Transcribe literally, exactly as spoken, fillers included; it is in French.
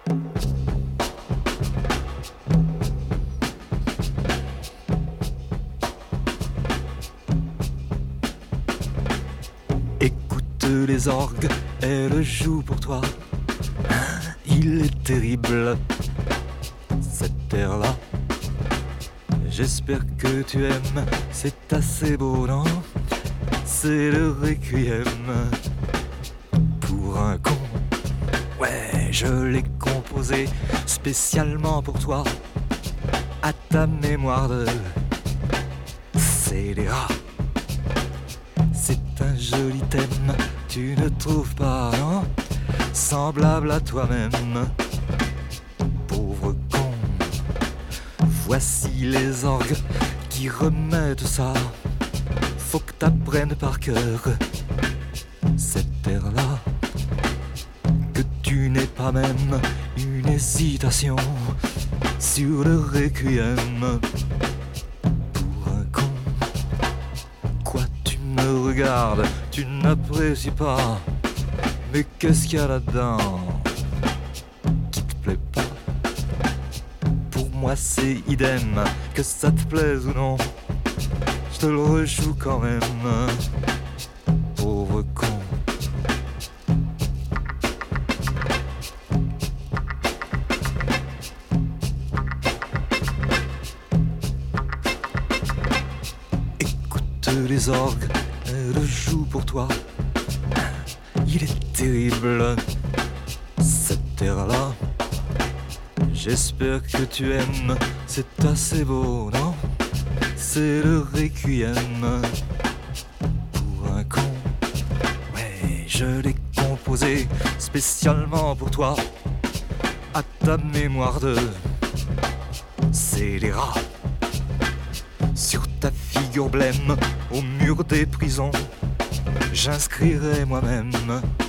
Écoute les orgues, elles jouent pour toi. Il est terrible, cet air-là. J'espère que tu aimes, c'est assez beau, non? C'est le requiem pour un con. Ouais, je l'ai composé spécialement pour toi, à ta mémoire de scélérat. C'est un joli thème, tu ne trouves pas, non? Semblable à toi-même, pauvre con. Voici les orgues qui remettent ça. Faut que t'apprennes par cœur cet air-là, que tu n'aies pas même une hésitation sur le requiem pour un con. Quoi, tu me regardes, tu n'apprécies pas, mais qu'est-ce qu'il y a là-dedans qui te plaît pas? Pour moi c'est idem, que ça te plaise ou non, je te le rejoue quand même, pauvre con. Écoute les orgues, elles jouent pour toi. Il est terrible, cet air-là. J'espère que tu aimes, c'est assez beau, non? C'est le requiem pour un con. Ouais, je l'ai composé spécialement pour toi, à ta mémoire de scélérat. Sur ta figure blême, au mur des prisons, j'inscrirai moi-même